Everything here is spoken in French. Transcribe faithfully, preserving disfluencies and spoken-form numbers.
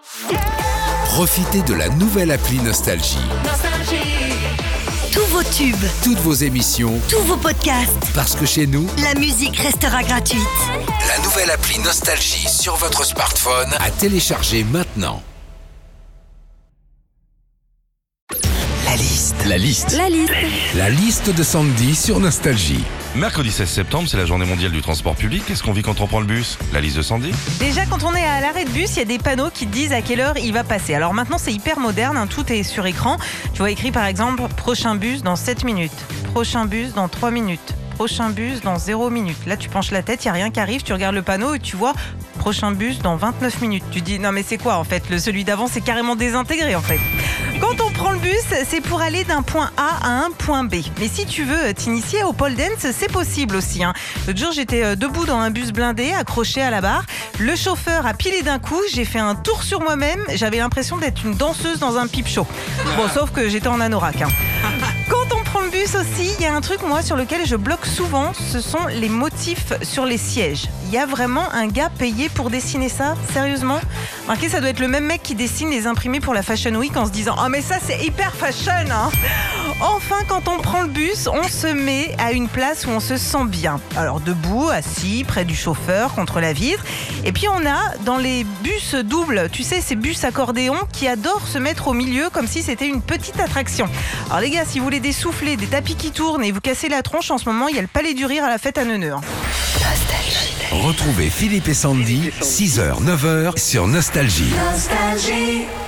Profitez de la nouvelle appli Nostalgie. Tous vos tubes, Toutes vos émissions, tous vos podcasts, parce que chez nous, la musique restera gratuite. la nouvelle appli Nostalgie sur votre smartphone à télécharger maintenant. La liste. La liste. La liste. La liste de Sandy sur Nostalgie. Mercredi seize septembre, c'est la journée mondiale du transport public. Qu'est-ce qu'on vit quand on prend le bus? La liste de Sandy. Déjà, quand on est à l'arrêt de bus, il y a des panneaux qui te disent à quelle heure il va passer. Alors maintenant, c'est hyper moderne, hein, tout est sur écran. Tu vois écrit par exemple, prochain bus dans sept minutes, prochain bus dans trois minutes, prochain bus dans zéro minutes. Là, tu penches la tête, il n'y a rien qui arrive, tu regardes le panneau et tu vois prochain bus dans vingt-neuf minutes. Tu dis, non mais c'est quoi en fait? Le Celui d'avant, c'est carrément désintégré en fait. Quand on prend le bus, c'est pour aller d'un point A à un point B. Mais si tu veux t'initier au pole dance, c'est possible aussi. Hein. L'autre jour, j'étais debout dans un bus blindé, accroché à la barre. Le chauffeur a pilé d'un coup, j'ai fait un tour sur moi-même. J'avais l'impression d'être une danseuse dans un pipe show. Bon, sauf que j'étais en anorak. Hein. Quand on prend le bus aussi, il y a un truc, moi, sur lequel je bloque souvent, ce sont les motifs sur les sièges. Il y a vraiment un gars payé pour dessiner ça? Sérieusement? Marquez, ça doit être le même mec qui dessine les imprimés pour la Fashion Week en se disant « Oh mais ça c'est hyper fashion hein !» Enfin, quand on prend le bus, on se met à une place où on se sent bien. Alors debout, assis, près du chauffeur, contre la vitre. Et puis on a, dans les bus doubles, tu sais, ces bus accordéons qui adorent se mettre au milieu comme si c'était une petite attraction. Alors les gars, si vous voulez des soufflets, des tapis qui tournent et vous casser la tronche, en ce moment, il y a le Palais du Rire à la fête à Neuneu. Hein. Retrouvez Philippe et Sandy, six heures neuf heures sur Nostalgie. Nostalgie.